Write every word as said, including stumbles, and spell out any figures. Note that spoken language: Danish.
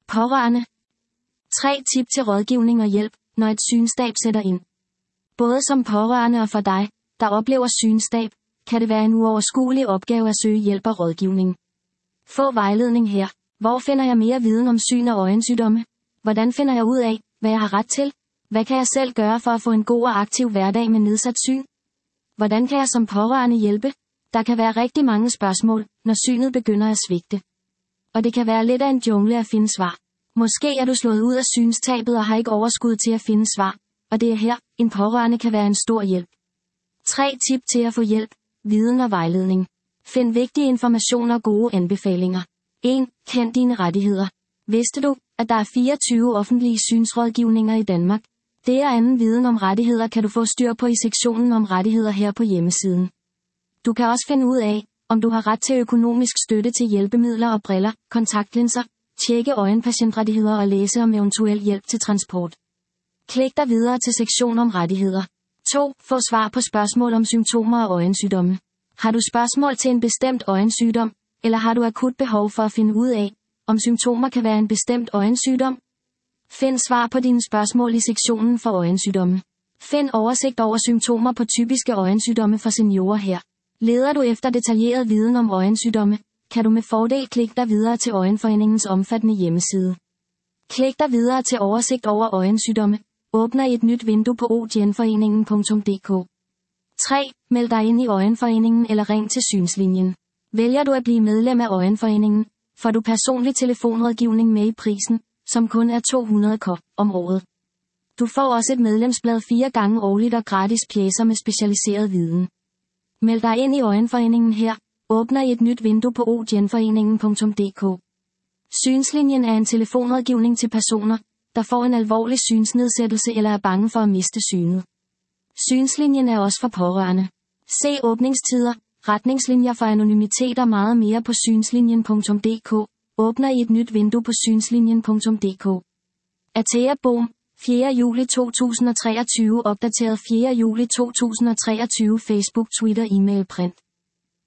Pårørende. Tre tip til rådgivning og hjælp, når et synstab sætter ind. Både som pårørende og for dig, der oplever synstab, kan det være en uoverskuelig opgave at søge hjælp og rådgivning. Få vejledning her. Hvor finder jeg mere viden om syn og øjensygdomme? Hvordan finder jeg ud af, hvad jeg har ret til? Hvad kan jeg selv gøre for at få en god og aktiv hverdag med nedsat syn? Hvordan kan jeg som pårørende hjælpe? Der kan være rigtig mange spørgsmål, når synet begynder at svigte. Og det kan være lidt af en jungle at finde svar. Måske er du slået ud af synstabet og har ikke overskud til at finde svar, og det er her, en pårørende kan være en stor hjælp. Tre tip til at få hjælp, viden og vejledning. Find vigtige informationer og gode anbefalinger. en. Kend dine rettigheder. Vidste du, at der er fireogtyve offentlige synsrådgivninger i Danmark? Det og anden viden om rettigheder kan du få styr på i sektionen om rettigheder her på hjemmesiden. Du kan også finde ud af, om du har ret til økonomisk støtte til hjælpemidler og briller, kontaktlinser, tjekke øjenpatientrettigheder og læse om eventuel hjælp til transport. Klik dig videre til sektion om rettigheder. to. Få svar på spørgsmål om symptomer og øjensygdomme. Har du spørgsmål til en bestemt øjensygdom, eller har du akut behov for at finde ud af, om symptomer kan være en bestemt øjensygdom? Find svar på dine spørgsmål i sektionen for øjensygdomme. Find oversigt over symptomer på typiske øjensygdomme for seniorer her. Leder du efter detaljeret viden om øjensygdomme, kan du med fordel klikke dig videre til Øjenforeningens omfattende hjemmeside. Klik dig videre til oversigt over øjensygdomme. Åbner et nyt vindue på ogenforeningen punktum d k. tre. Meld dig ind i Øjenforeningen eller ring til Synslinjen. Vælger du at blive medlem af Øjenforeningen, får du personlig telefonrådgivning med i prisen, som kun er to hundrede kroner om året. Du får også et medlemsblad fire gange årligt og gratis pjecer med specialiseret viden. Meld dig ind i Øjenforeningen her. Åbner et nyt vindue på ogenforeningen punktum d k. Synslinjen er en telefonrådgivning til personer, der får en alvorlig synsnedsættelse eller er bange for at miste synet. Synslinjen er også for pårørende. Se åbningstider, retningslinjer for anonymitet og meget mere på synslinjen punktum d k. Åbner i et nyt vindue på synslinjen punktum d k. Atea Bohm, fjerde juli to tusind og treogtyve. Opdateret fjerde juli to tusind og treogtyve. Facebook, Twitter, e-mail, print.